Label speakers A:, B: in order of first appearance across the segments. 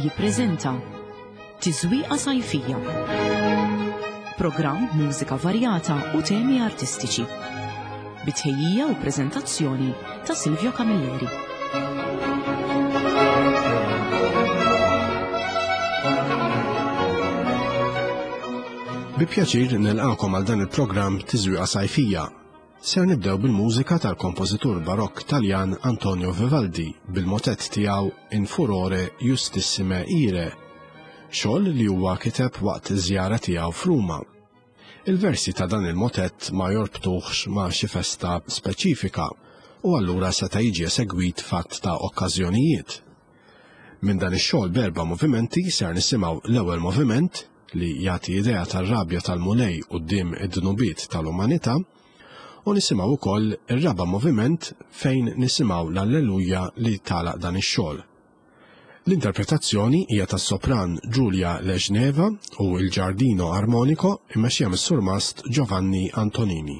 A: jippreżenta Tiżwieqa Sajfija. Programm mużika varjata u temi artistiċi. Bitħejjija u preżentazzjoni ta' Silvio Camilleri.
B: Bi pjaċir nilqakom għal dan il-programm Tiżwieqa Sajfija. Ser nibdew bil-mużika tal-kompożitur barokk Taljan Antonio Vivaldi bil-motett tiegħu In furore justissime ire, xogħol li huwa kiteb waqt iż-żjara tiegħu f'Ruma. Il-versi ta' dan il-motett ma jorbtuħx ma' xi festa speċifika u allura seta' jiġi segwit fatt ta' okkażjonijiet. Minn dan ix-xogħol b'4 movimenti ser nisimgħu l-ewwel moviment li jagħti idea tar-rabja tal-mulej quddiem id-dnubiet tal-umanità u nisimgħu wkoll ir-raba' moviment fejn nisimgħu l-Alleluja li tagħlaq dan ix-xogħol. L-interpretazzjoni hija tas-sopran Giulia Leġneva u l-ġardino armonico immexxija mis-surmast Giovanni Antonini.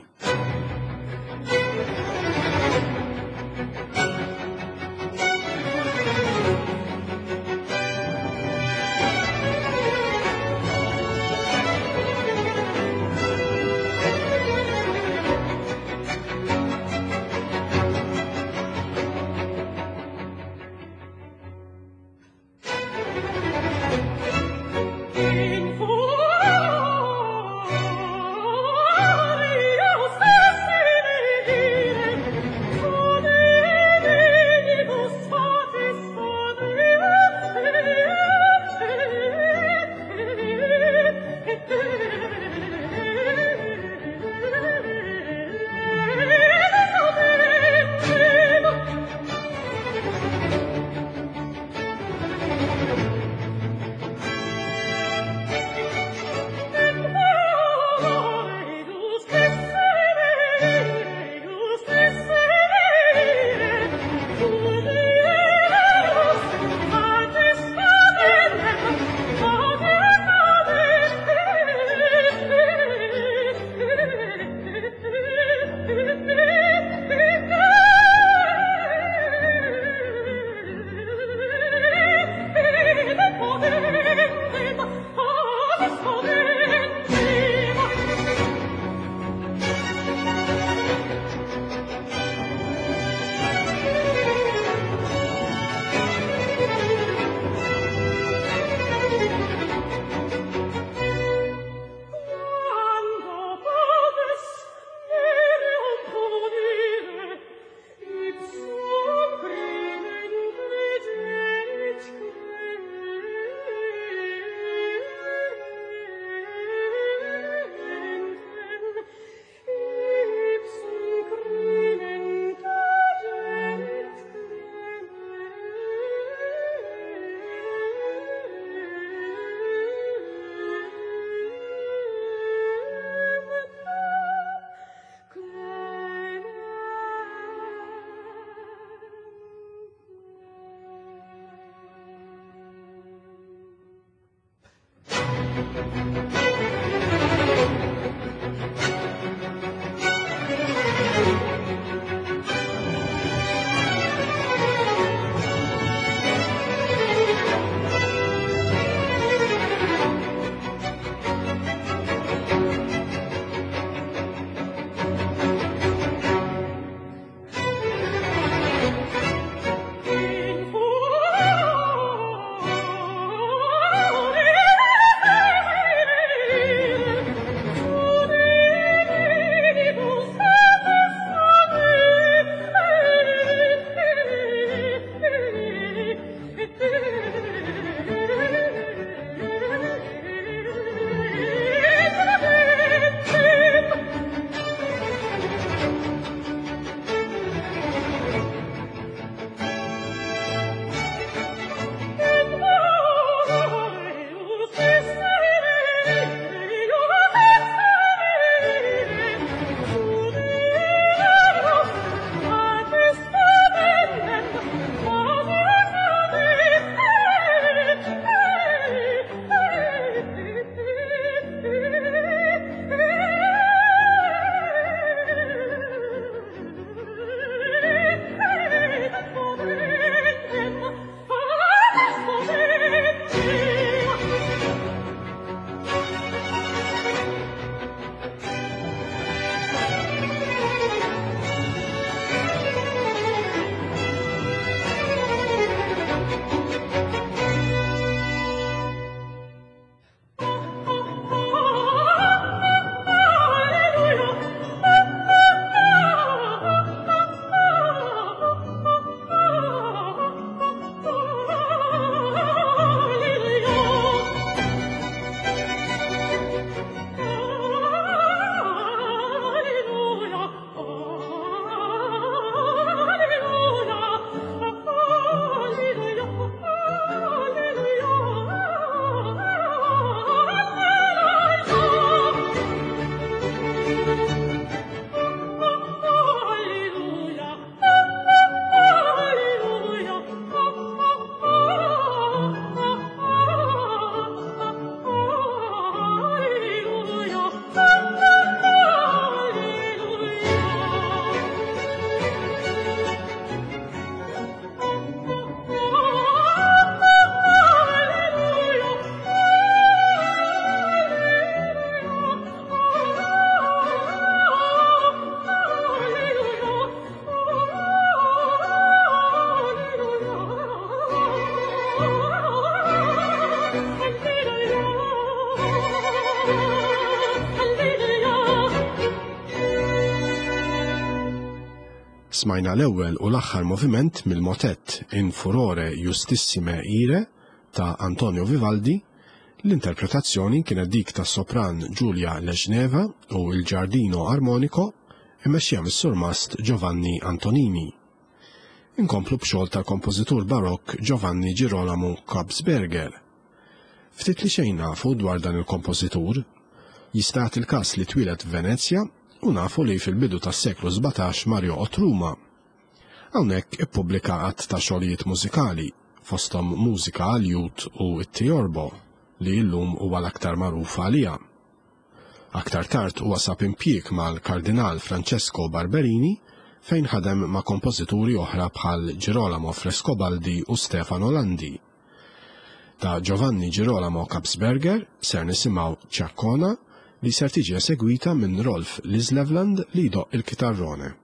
B: Smajna l-ewwel u l-aħħar moviment mill-motett In Furore Justissime Ire ta' Antonio Vivaldi. L-interpretazzjoni kienet dik ta' sopran Giulia Leġneva u l-ġardino armonico imexxija mis-surmast Giovanni Antonini. Inkomplu b'xogħol tal-kompożitur barokk Giovanni Girolamo Kabsberger. Ftit li xejn nafu dwar dan il-kompożitur, jistgħat il-każ li twieled f'Venezja u nafu li fil-bidu tas-seklu 17 Mario Otruma. Hawnhekk ippubblika qatt ta' xogħlijiet mużikali, fosthom mużika għal-Jud u t-Tiorbo li llum huwa l-aktar magħruf għaliha. Aktar tard huwa sab impjieg mal-Kardinal Francesco Barberini fejn ħadem ma' kompożituri oħra bħal Girolamo Frescobaldi u Stefano Landi. Ta' Giovanni Girolamo Kabsberger ser nisimgħu Ciaccona li ser tiġi esegwita minn Rolf Lislevland li jdoq il-kitarrone.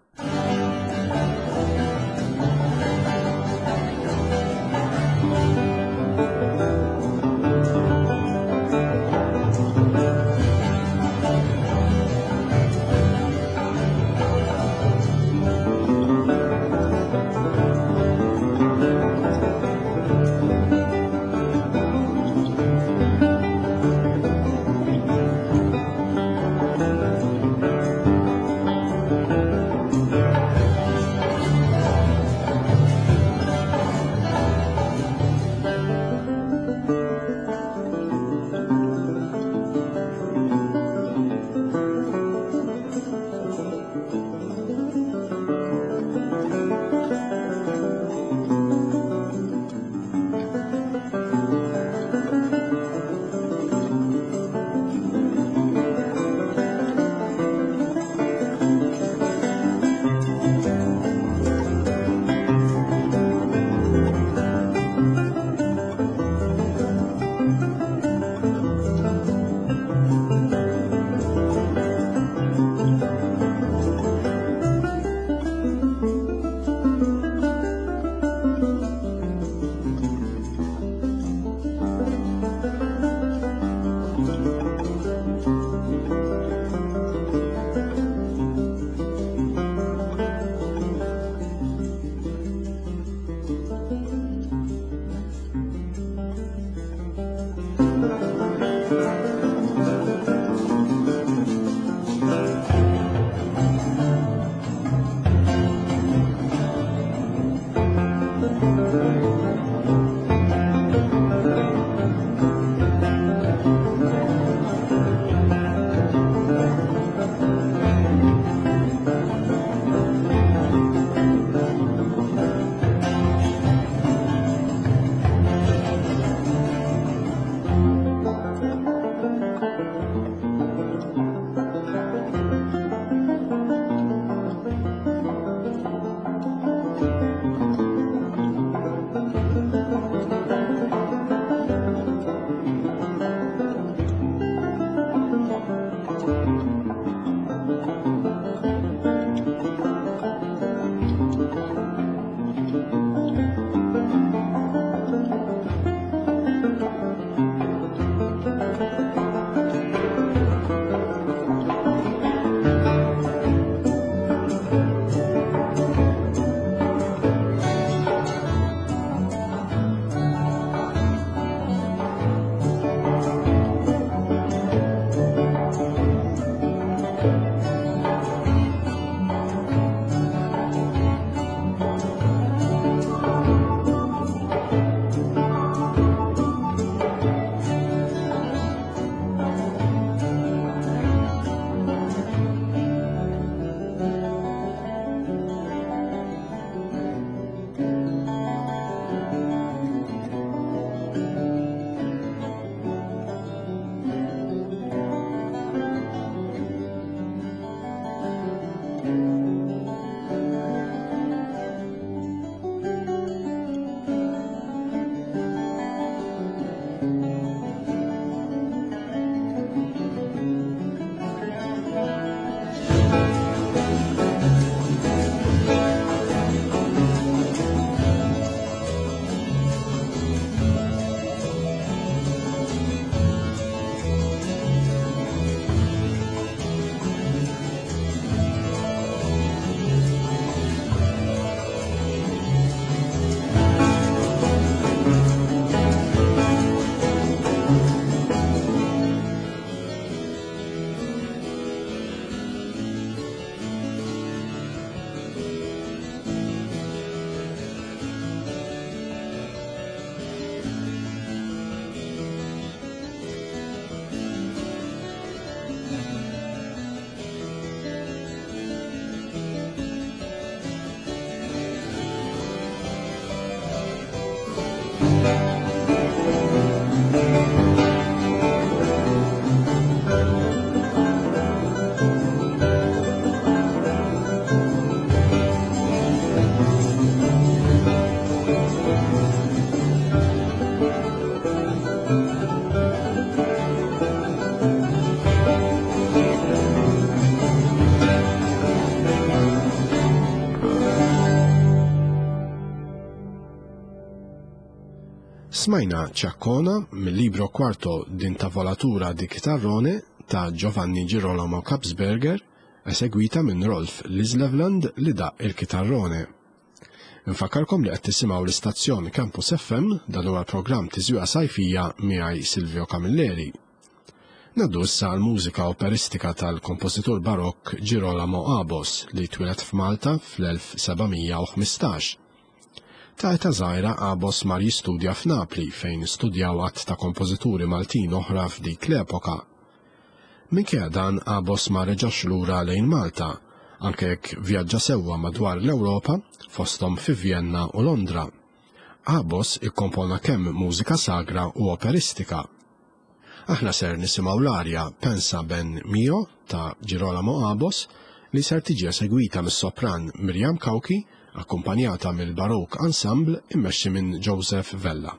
B: Smajna Ciaccona mill-libro Quarto d'Intavolatura di Chitarrone ta' Giovanni Girolamo Kapsberger, esegwita minn Rolf Lislevland li daq il-kitarrone. Infakkarkom li qed tisimgħu l-istazzjon Campus FM dan huwa l-programm Tiżwieqa Sajfija miegħi Silvio Camilleri. Naddu issa l-mużika operistika tal-kompożitur barokk Girolamo Abos li twilet f'Malta fl-1715. Ta' eta żgħira Abos mar jistudja f'Napli fejn studjaw għadd ta' kompożituri Maltin oħra f'dik l-epoka. Minkejja dan Abos ma reġax lura lejn Malta, anke jekk vjaġġa sewwa madwar l-Ewropa fosthom fi Vienna u Londra. Abos ikkompona kemm mużika sagra u operistika. Aħna ser nisimgħu l-arja Pensa Ben Mio ta' Girolamo Abos li ser tiġi segwita mis-sopran Miriam Kauki akkumpanjata mill-Baroque Ensemble immexxi minn Joseph Vella.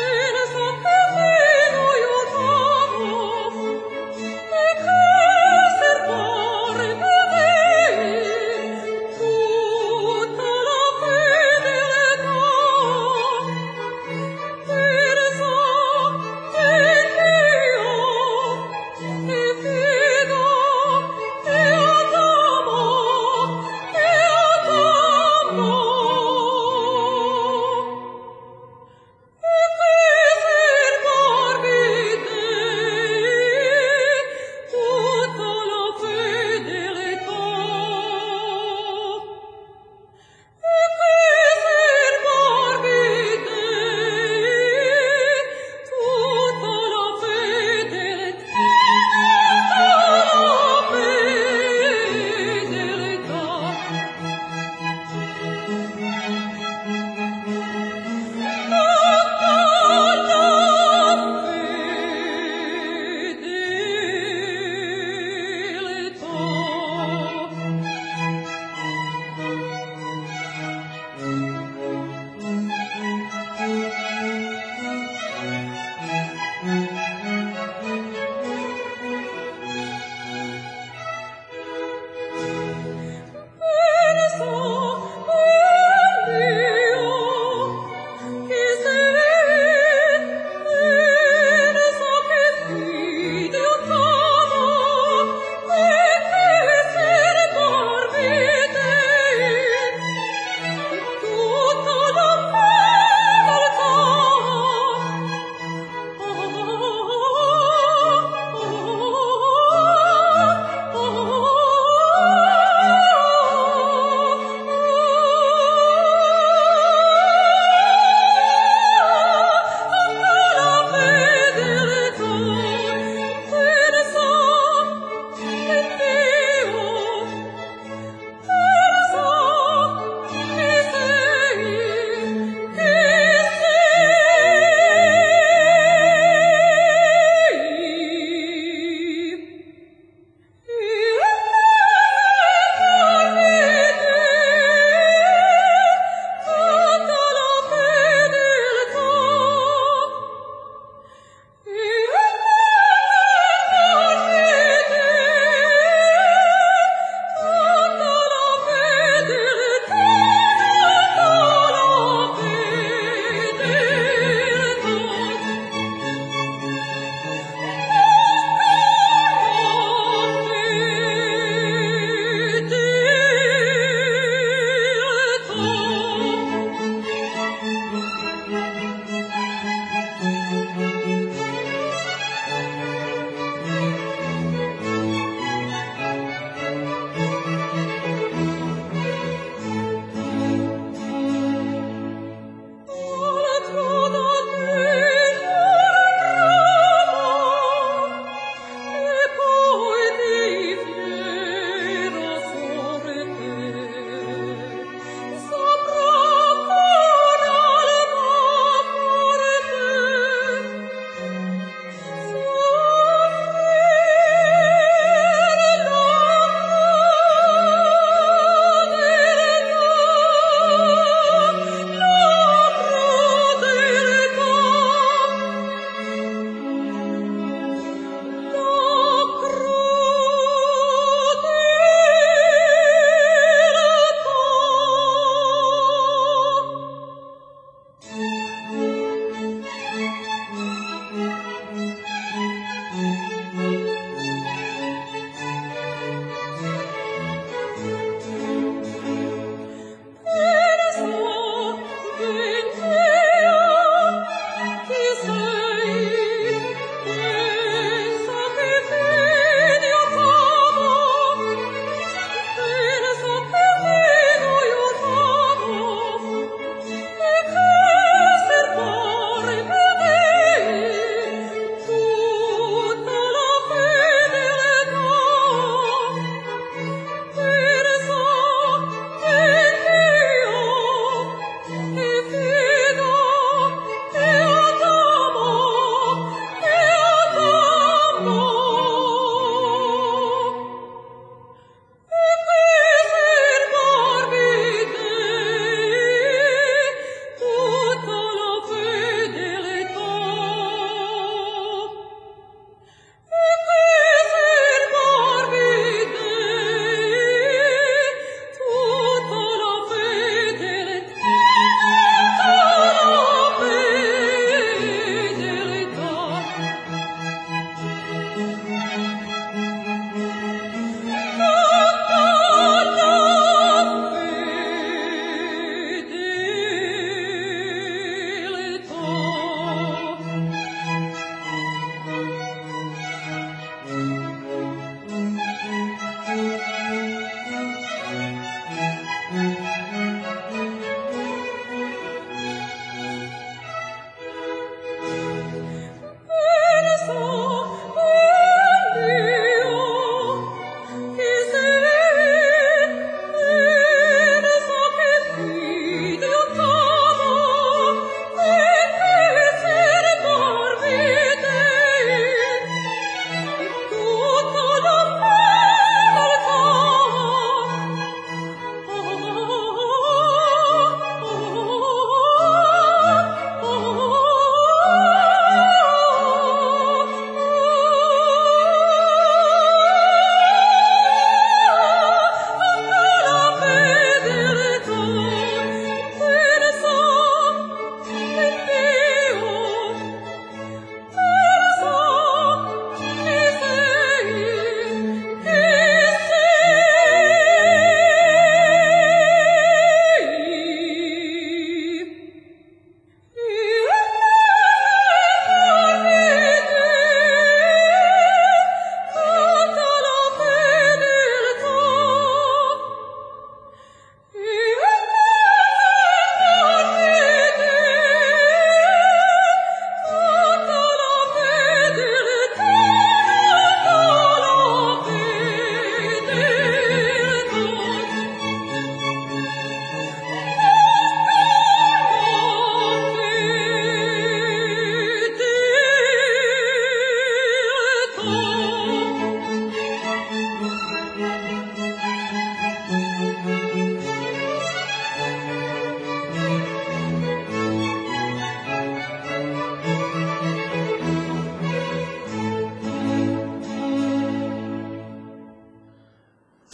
C: Because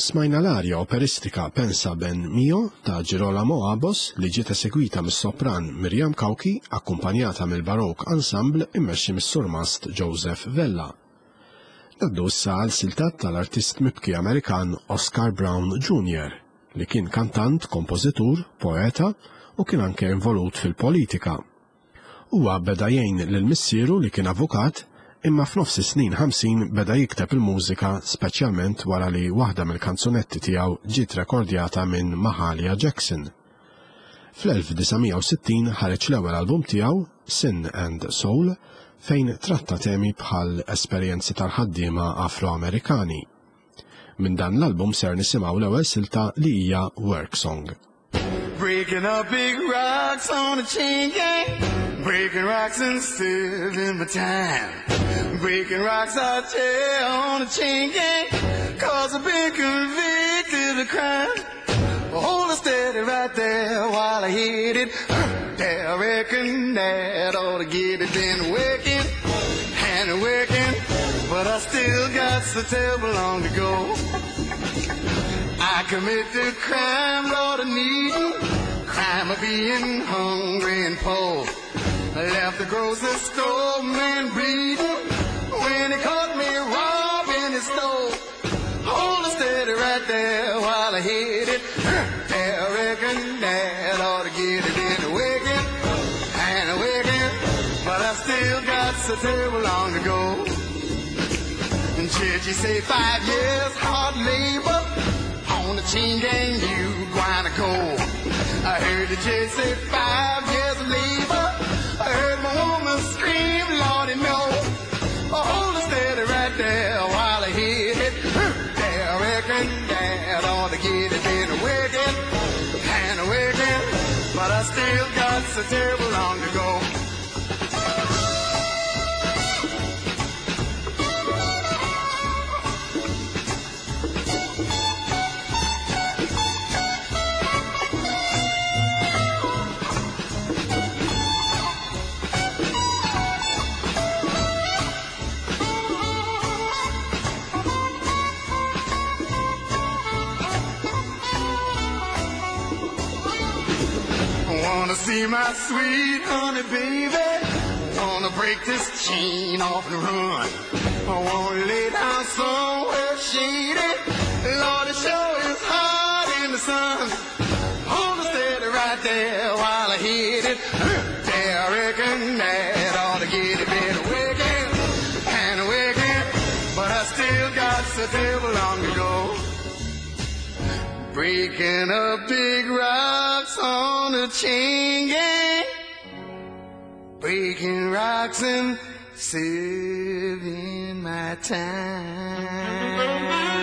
B: Smajna l-arja operistika Pensa Ben Mio ta' Girolamo Abos li ġiet esegwita mis-sopran Miriam Kauki akkumpanjata mill-Baroque Ensemble immexxi mis-surmast Joseph Vella. Naddu issa għal siltat tal-artist mibki Amerikan Oscar Brown Jr. li kien kantant, kompożitur, poeta u kien anke involut fil-politika. Huwa beda jgħin lil missieru li kien avukat imma f'nofs is-snin 50 beda jikteb il-mużika speċjalment wara li waħda mill-kanzunetti tiegħu ġiet rekordjata minn Mahalia Jackson. Fl-1960 ħareġ l-ewwel album tiegħu, Sin and Soul, fejn tratta temi bħal esperjenzi tal-ħaddiema Afro-Amerikani. Minn dan l-album ser nisimgħu l-ewwel silta li hija Work Song.
C: Breaking up big rocks on a chain gang, breaking rocks and serving my time. Breaking rocks out there on a chain gang, 'cause I've been convicted of crime. Hold it steady right there while I hit it. I reckon that ought to get it. Been working and working, but I still got so terrible long to go. I committed crime, Lord, of needing, crime of being hungry and poor. I left the grocery store, man, bleeding, when he caught me robbing his store. Hold it steady right there while I hit it. I reckon that ought to get it. Been working and working, but I still got so terrible long to go. And judge, you say 5 years hard labor on the chain gang, you gonna go. I heard the judge say 5 years labor. I heard my woman scream, Lordy, no. Hold it steady right there while I hit it. I reckon that ought to get it. Been working and working, but I still got so terrible long to go. Wanna see my sweet honey baby, wanna break this chain off and run. I wanna lay down somewhere shady, Lord, it sure is hot in the sun. Hold it steady right there while I hit it. I reckon that ought to get it. Been working and working, but I still got so terrible long to go. Breaking up big rocks on a chain gang, breaking rocks and serving my time.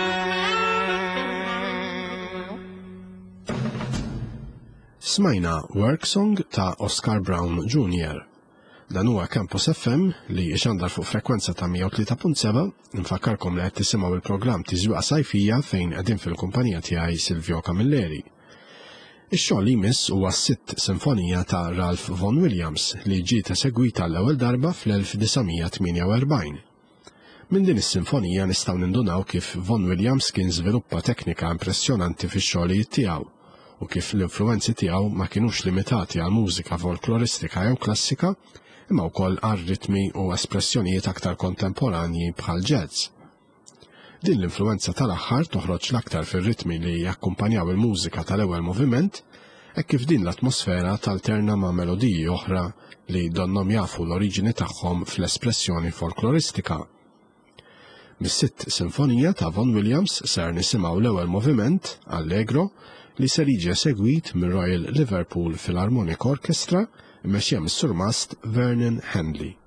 B: Smajna Work Song ta' Oscar Brown Jr. Dan huwa Campus FM li ixandar fuq frekwenza ta' 103.7. Nfakkarkom li qed tisimgħu il-programm Tiżwieqa Sajfija fejn qegħdin fil-kumpanija tiegħi Silvio Camilleri. Ix-xogħol li jmiss huwa s-sitt sinfonija ta' Ralph Vaughan Williams li ġiet esegwita l-ewwel darba fl-1948. Minn din is-sinfonija nistgħu nindunaw kif Vaughan Williams kien żviluppa teknika impressjonanti fix-xogħlijiet tiegħu u kif l-influenzi tiegħu ma kinux limitati għal mużika folkloristika jew klassika, imma wkoll għal ritmi u espressjonijiet aktar kontemporanji bħal jazz. Din l-influenza tal-aħħar toħroġ l-aktar fir-ritmi li jakkumpanjaw il-mużika tal-ewwel moviment, hekk kif din l-atmosfera talterna ma' melodiji oħra li donnom jafu l-oriġini tagħhom fl-espressjoni folkloristika. Mis-sitt sinfonija ta' Vaughan Williams ser nisimgħu l-ewwel moviment, Allegro, li ser jiġi segwit mir-Royal Liverpool Philharmonic Orchestra imexxija mis-surmast Vernon Handley.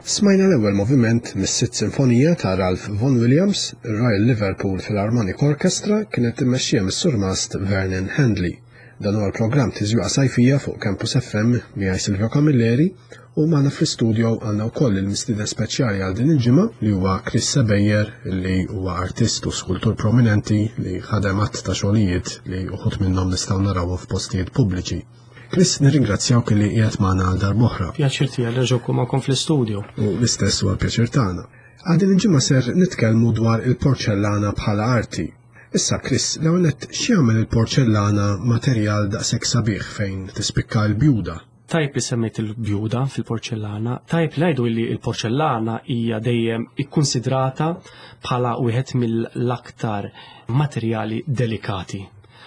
B: Smajna l-ewwel moviment mis-sitt sinfonija ta' Ralph Vaughan Williams, ir-Royal Liverpool Philharmonic Orchestra kienet immexxija mis-surmast Vernon Handley. Dan huwa l-programm tiżwieqa sajfija fuq Campus FM miegħi Silvio Camilleri u magħna fl-istudio għandna wkoll il-mistieden speċjali għal din il-ġimgħa li huwa Chris Sebejjer li huwa artist u skultur prominenti li ħadem għadd ta' xogħlijiet li uħud minnhom nistgħu narawhom f'postijiet pubbliċi. Chris, nirringrazzjawk li qiegħed magħna għal darb'oħra.
D: Pjaċir tiegħi nerġgħu magħkom fl-istudio.
B: U l-istess huwa l-pjaċir tagħna. Għal din il-ġimgħa ser nitkellmu dwar il-porċellana bħala arti. Issa Chris, l-ewwel nett x'jagħmel il-porċellana materjal daqshekk sabiħ fejn tispikka l-bjuda?
D: Tajb li semmejt il-bjuda fil-porċellana, tajb ngħidu li l-porċellana hija dejjem ikkunsidrata bħala wieħed mill-aktar materjali delikati.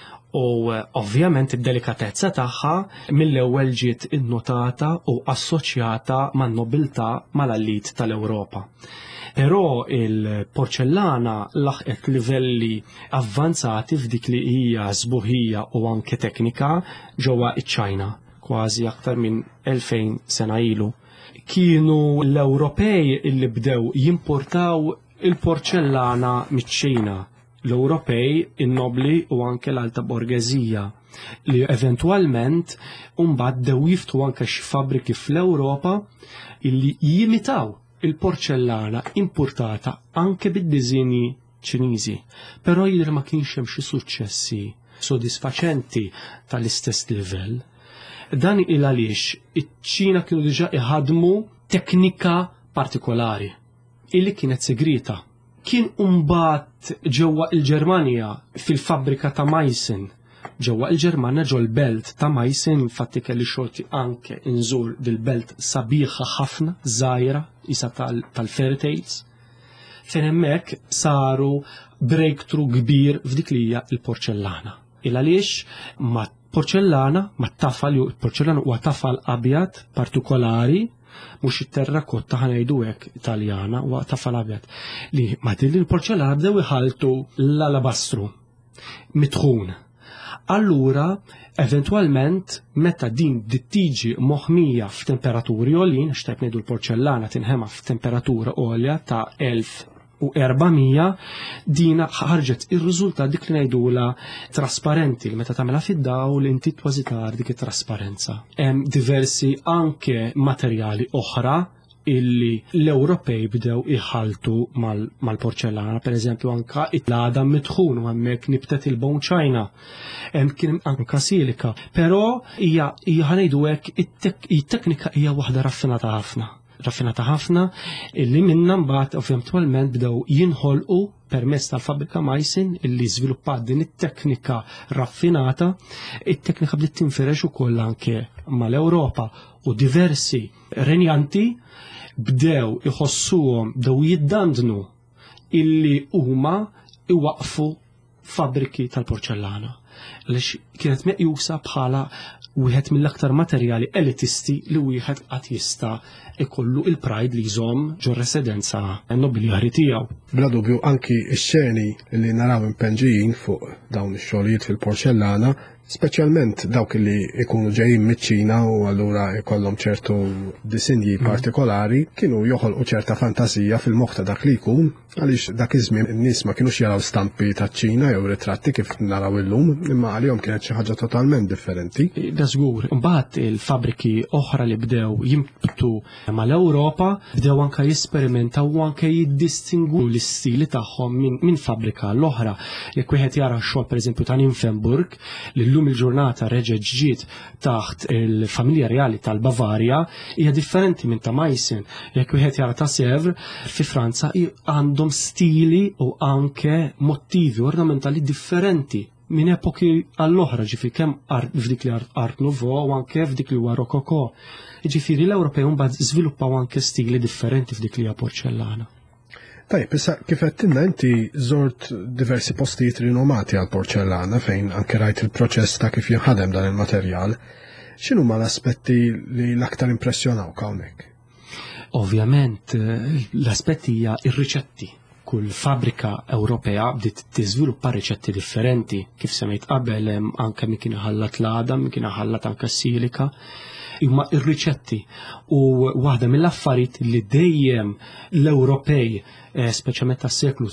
D: U ovvjament id-delikatezza tagħha mill-ewwel ġiet innotata u assoċjata man-nobiltà mal-allit tal-Ewropa. Però il-porċellana laħqet livelli avvanzati f'dik li hija sbuħija u anke teknika ġewwa iċ-Ċina, kważi aktar minn 2000 sena ilu. Kienu l-Ewropej illi bdew jimportaw il-porċellana miċ-Ċina. L-Ewropej, in-nobli u anke l-alta borgheżija li eventwalment mbagħad dew jiftu anke xi fabbriki fl-Ewropa illi jimitaw il-porċellana importata anke bid-diżini Ċiniżi. Però jidher ma kienx hemm xi suċċessi sodisfaċenti tal-istess livell. Dan il għaliex iċ-Ċina kienu diġà iħadmu teknika partikolari illi kienet segreta. Kien mbagħad ġewwa il-Ġermanja fil-fabbrika ta' Meissen. Ġewwa il-Ġermanja ġew l-belt ta' Meissen, infatti kelli xorti anke inżur dil-belt sabiħa ħafna, żgħira, isa tal-fairy tales. Fejn hemmhekk saru breakthrough kbir f'dik li hija l-porċellana. Il għaliex ma' porċellana, ma' tafal, il-porċellana huwa tafal abjad partikolari, mhux it-terrakotta ħanejdu hekk Italjana u tafal abjad li ma' din il-porċellana bdew iħaltu l-alabastru mitħun. Allura eventwalment meta din tiġi moħmija f'temperaturi għolin, x'tajb ngħidu l-porċellana tinħema f'temperatura għolja ta' 1400, dina ħarġet ir-riżultat dik li ngħidula trasparenti li meta tagħmilha fid-dawl inti kważi tara dik it-trasparenza. Hemm diversi anke materjali oħra illi l-Ewropej bdew iħaltu mal-porċellana, pereżempju anke it-lada mitħun u hemmhekk nibtet il-bone china. Kien anke silika, però hija ħanejdu hekk it-teknika hija waħda raffinata ħafna illi minnha mbagħad eventwalment bdew jinħolqu permezz tal-fabbrika Meissen illi żviluppat din it-teknika raffinata. It-teknika bdiet tinferex ukoll anke mal-Ewropa u diversi renjanti bdew iħossuhom bdew jiddandnu illi huma iwaqfu fabbriki tal-porċellana. Għaliex kienet meqjusa bħala wieħed mill-aktar materjali elitisti li wieħed qatt jista' ikollu il-pride li jżomm ġo residenza nobiliari tiegħu.
B: Bla dubju anki x-xeni li naraw impenġijin fuq dawn ix-xogħlijiet fil-porċellana, speċjalment dawk li ikunu ġejjin miċ-Ċina u allura jkollhom ċertu disinji partikolari, kienu joħolqu ċerta fantasija fil-moħħ ta' dak li jkun, għaliex dak iż-żmien in-nies ma kinux jaraw stampi taċ-Ċina jew ritratti kif naraw illum, imma għalihom kienet xi ħaġa totalment differenti.
D: Da żgur, imbagħad il-fabbriki oħra li bdew jimbtu mal-Ewropa bdew anke jesperimentaw u anke jiddistingwu l-istili tagħhom minn fabbrika l-oħra. Jekk wieħed jara x-xogħol pereżempju ta' Nymphenburg li llum il-ġurnata reġgħet ġiet taħt il-familja reali tal-Bavarja hija differenti minn ta' Meissen. Jekk wieħed jara ta' Sèvres fi Franza għandhom stili u anke mottivi ornamentali differenti minn epoki għall-oħra, ġifieri kemm f'dik li Art Nouveau u anke f'dik li huwa Rokoko. Ġifieri l-Ewropej mbagħad żviluppaw anke stili differenti f'dik li hija porċellana.
B: Tajb, issa kif qedtilna inti żort diversi postijiet rinomati għal porċellana fejn anke rajt il-proċess ta' kif jinħadem dan il-materjal. X'inhuma l-aspetti li l-aktar impressjonawk hawnhekk?
D: Ovvjament l-aspetti hija r-riċetti. Kull fabbrika Ewropea bdiet tiżviluppa riċetti differenti. Kif semmejt qabel hemm anke min kien iħallat l-għada, min kien iħallat anke s-silika. imma ir-riċetti u waħda mill-affarijiet li dejjem l-Ewropej speċjalment tas-seklu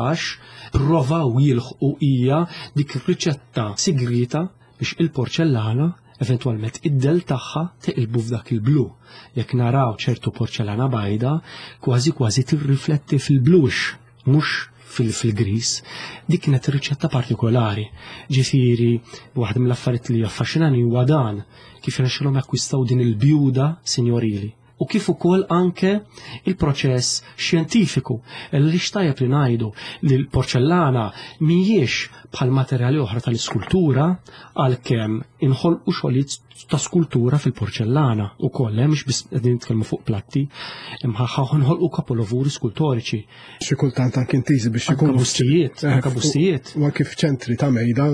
D: 18 provaw jilħqu hija dik ir-riċetta sigrita biex il-porċellana eventwalment id-del tagħha tiqilbu f'dak il-blu. Jekk naraw ċertu porċellana bajda, kważi tirrifletti fil-blux, mhux fil-gris. Dik kienet riċetta partikolari. Ġifieri, waħda mill-affarijiet li affaxxinani huwa dan kif irnexxilhom jakkwistaw din il-bjuda sinjorili. U kif ukoll anke il-proċess xjentifiku li xtajjeb li ngħidu li l-porċellana mhijiex bħal materjali oħra tal-iskultura għalkemm inħolqu xogħlijiet ta' skultura fil-porċellana ukoll mhux biss qegħdin nitkellmu fuq platti imma nħolqu kapolavuri skultoriċi.
B: Xi kultant anke intiżi biex ikunu
D: anke bustijiet.
B: U kif ċentri ta' mejda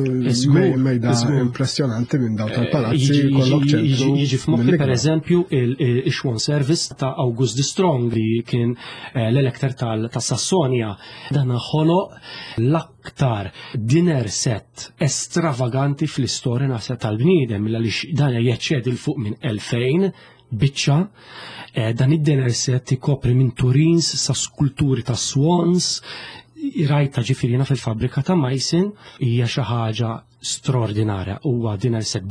B: impressjonanti minn dawn tal-palazzi jkollok ċentru.
D: Jiġi f'moħħi pereżempju il-Schwan Service ta' August de Strong li kien l-elekter ta' Sassonia. Dan ħoloq l-aktar dinner set estravaganti fl-istorja nasa tal-bniedem għaliex dan jeċċedi l-fuq minn 2000 biċċa. Dan id-dinner set ikopri minn turins sa skulturi ta' swans. Rajta ġifirina fil-fabrika ta' Meissen hija xi ħaġa straordinarja. Huwa dinner set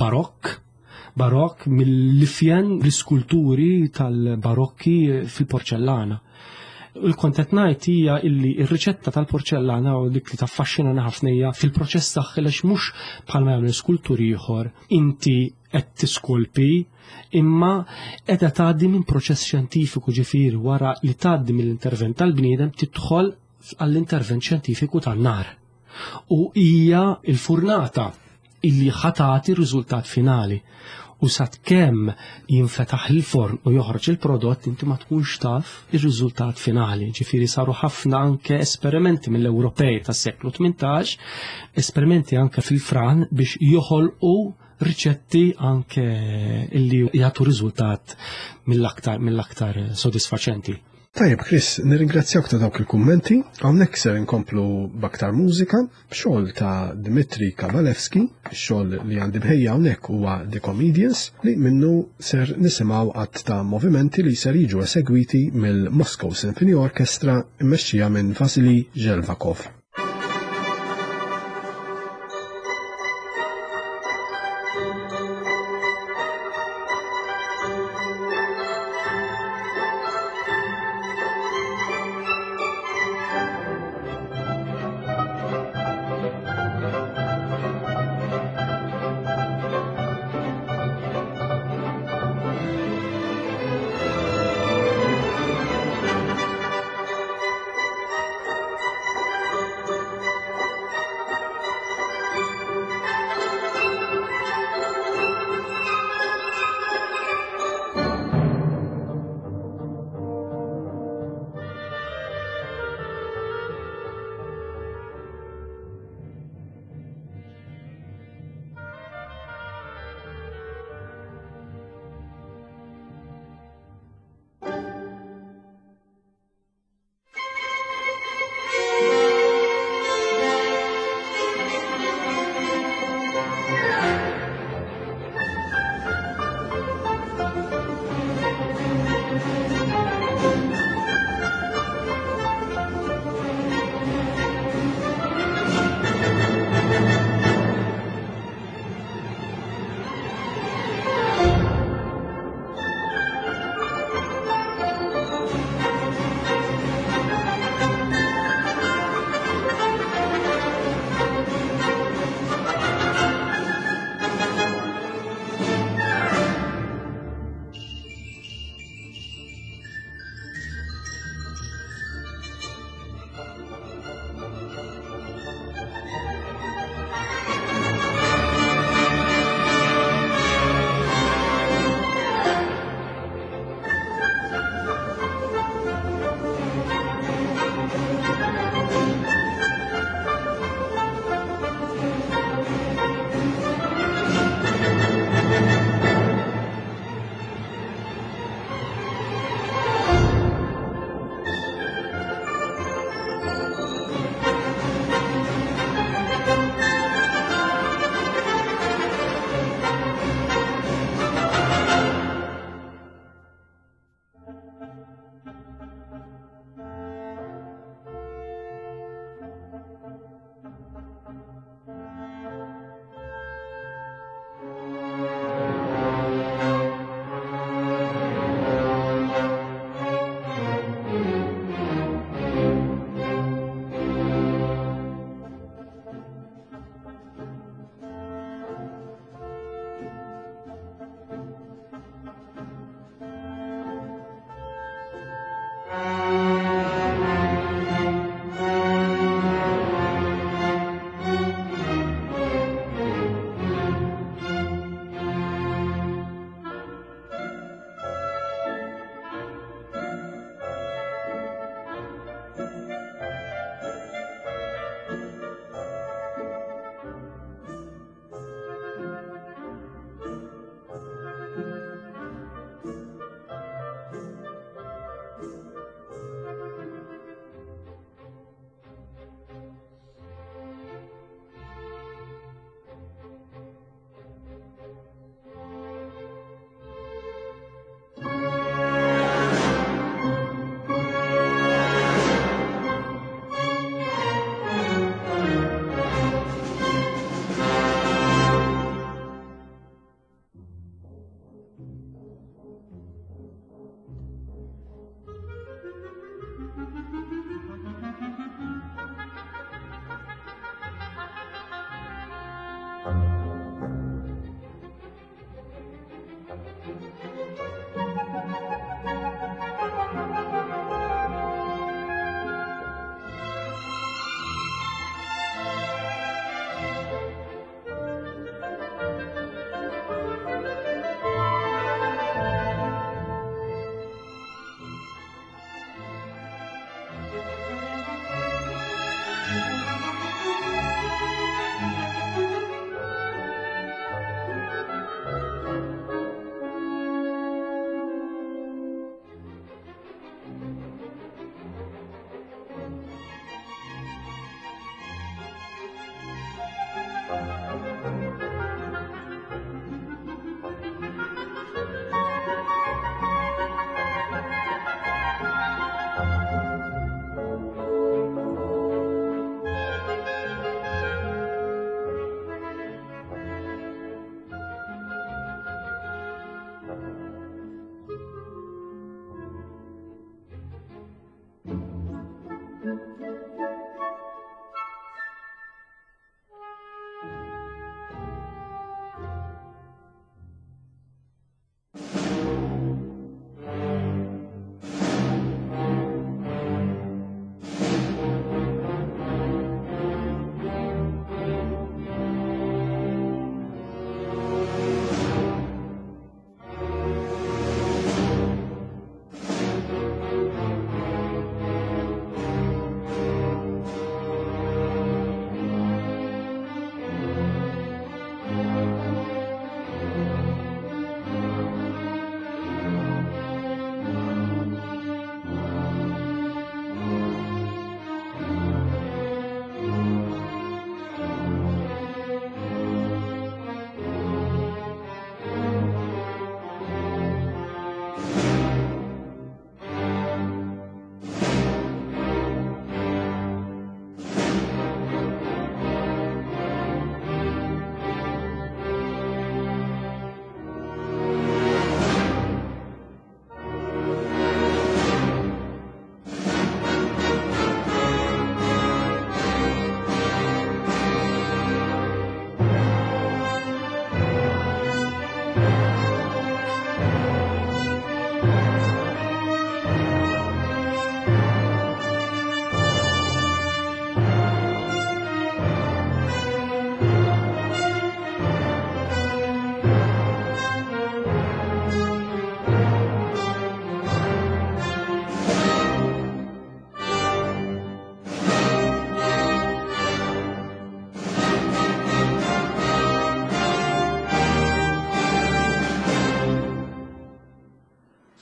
D: barokk mill-lifjen l-iskulturi tal-barokki fil-porċellana. Il-kontet ngħid hija illi r-riċetta tal-porċellana u dik li taffaxxinana ħafna hija fil-proċess tagħha għaliex mhux bħalma jagħmlu skulturi ieħor inti qed tiskulpi imma qiegħda tgħaddi minn proċess xjentifiku ġifieri wara li tgħaddi mill-intervent tal-bniedem tidħol għall-intervent xjentifiku tan-nar. U hija l-furnata illi ħatati r-riżultat finali. U kemm jinfetaħ il-forn u joħroġ il-prodott inti ma tkunx taf ir-riżultat finali. Ġifieri saru ħafna anke esperimenti mill-Ewropej tas-seklu 18, esperimenti anke fil-Fran biex joħolqu riċetti anke illi jagħtu riżultat mill-aktar sodisfaċenti.
B: Tajjeb, Chris, nirringrazzjak ta' dawk il-kummenti. Hawnhekk ser inkomplu b'aktar mużika b'xogħol ta' Dmitri Kavalevski, x-xogħol li għandi bħejja hawnhekk huwa The Comedians li minnu ser nisimgħu qatt ta' movimenti li ser jiġu esegwiti mill-Moscow Symphony Orchestra mmexxija minn Vasili Zhelvakov.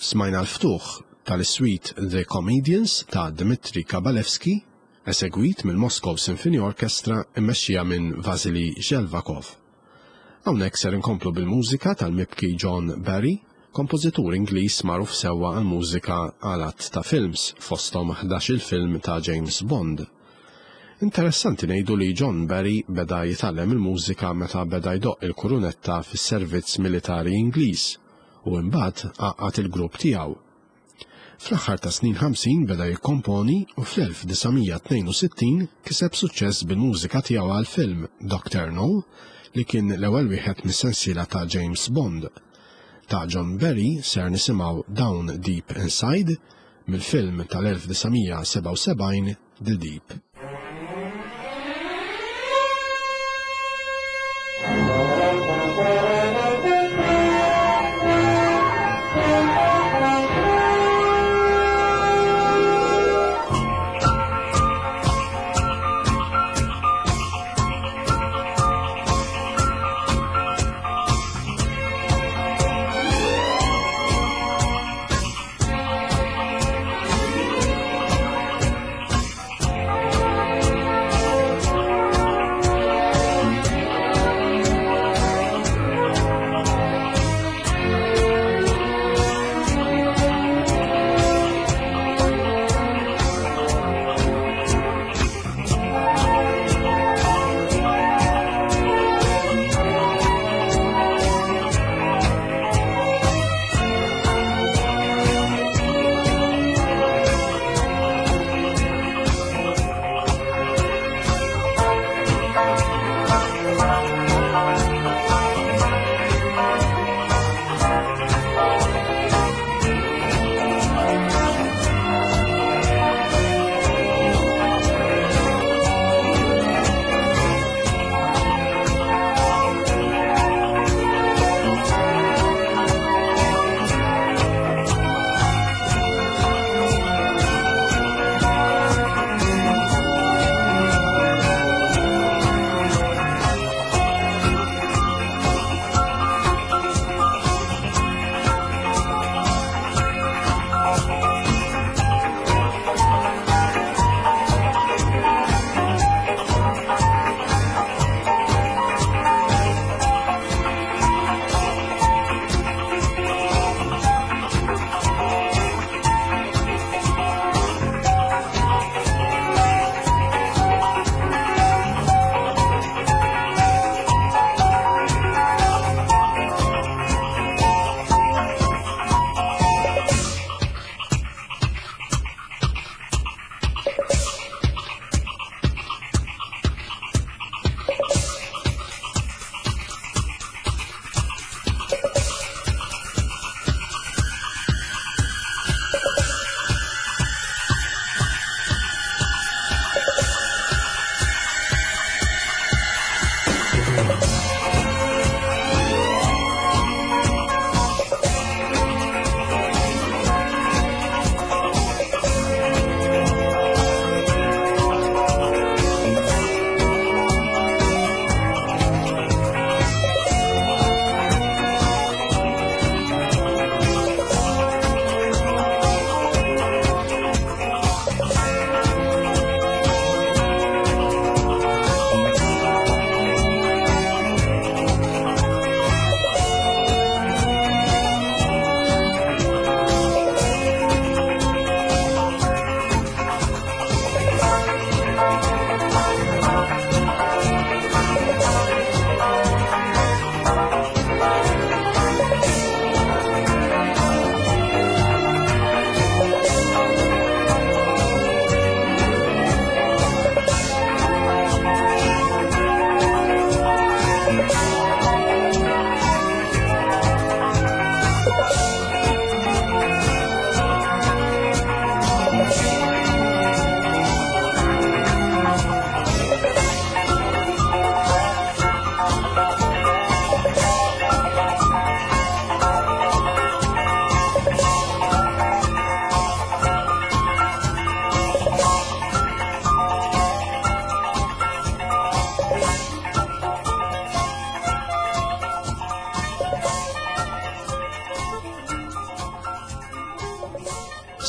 B: Smajna l-ftuħ tal-iswit The Comedians ta' Dmitri Kabalevski, esegwit mill-Moscow Symphony Orchestra immexxija minn Vasily Zhelvakov. Hawnhekk ser inkomplu bil-mużika tal-mibki John Barry, kompożitur Ingliż magħruf sewwa għal mużika għal att ta' films fosthom 11 il-film ta' James Bond. Interessanti ngħidu li John Barry beda jitgħallem il-mużika meta beda jdoqq il-kurunetta fis-servizz militari Ingliż u imbagħad għaqqat il-grupp tiegħu. Fl-aħħar ta' snin 50 beda jikkomponi u fl-1962 kiseb suċċess bil-mużika tiegħu għal-film Dr. No li kien l-ewwel wieħed mis-sensiela ta' James Bond. Ta' John Barry ser nisimgħu Down Deep Inside mill-film tal-1977 The Deep.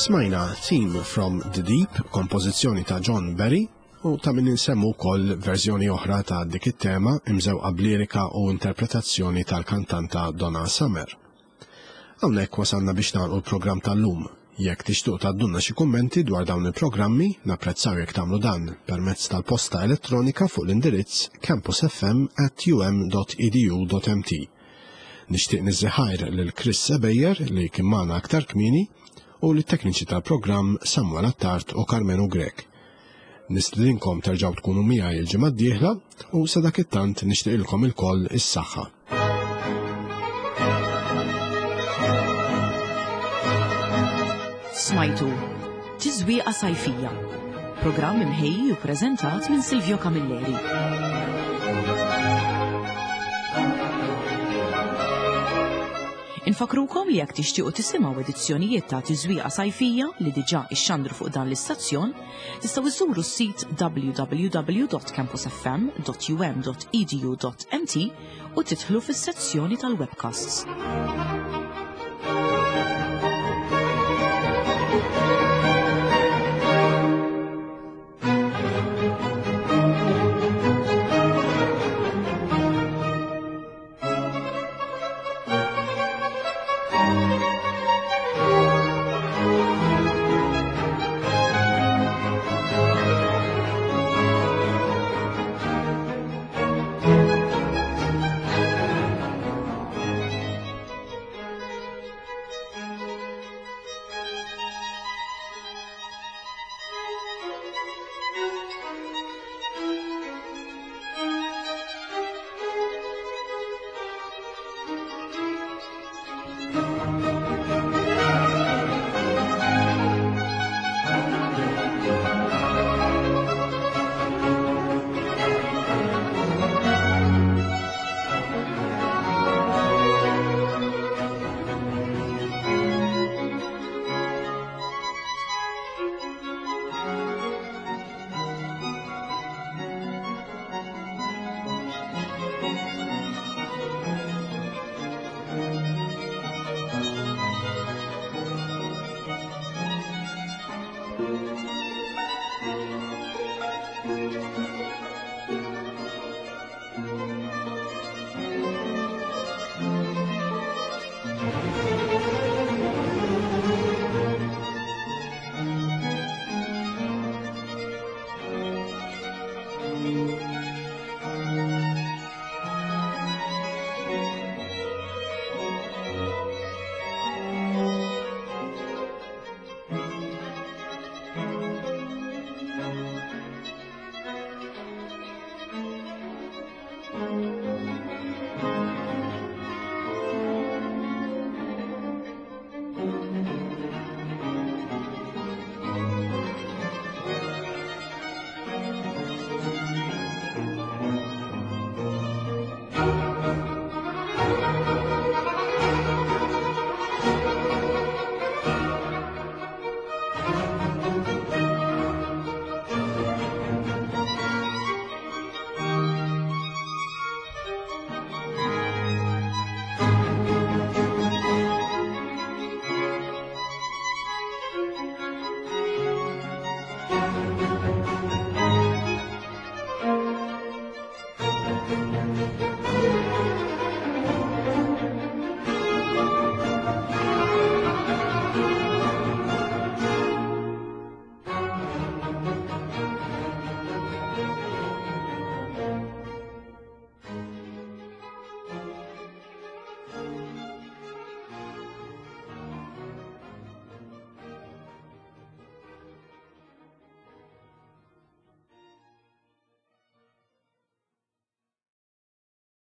B: Smajna Theme from the Deep, kompożizzjoni ta' John Barry, u ta' min insemmu wkoll verżjoni oħra ta' dik it-tema imżewqa b'lirika u interpretazzjoni tal-kantanta Donna Summer. Hawnhekk wasalna biex nagħlqu l-programm tal-lum. Jekk tixtuq tgħaddulna xi kummenti dwar dawn il-programmi, napprezzaw jekk tagħmlu dan permezz tal-posta elettronika fuq l-indirizz campusfm@um.edu.mt. Nixtieq niżżeħajr lil Chris Sebejjer li kien magħna aktar kmieni u lit-tekniċi tal-programm Samuel Attart u Carmenu Grek. Nistidinkom terġgħu tkunu miegħi l-ġimgħa d-dieħla u sa dak it-tant nixtieqilkom ilkoll is-saħħa.
A: Smajtu Tiżwieqa Sajfija, programm imħejji u preżentat minn Silvio Camilleri. Infakrukom li jekk tixtiequ tisimgħu edizzjonijiet ta' Tiżwieqa Sajfija li diġà ixxandru fuq dan l-istazzjon, tistgħu iżuru s-sit www.campusfm.um.edu.mt u tidħlu fis-sezzjoni tal-webcasts.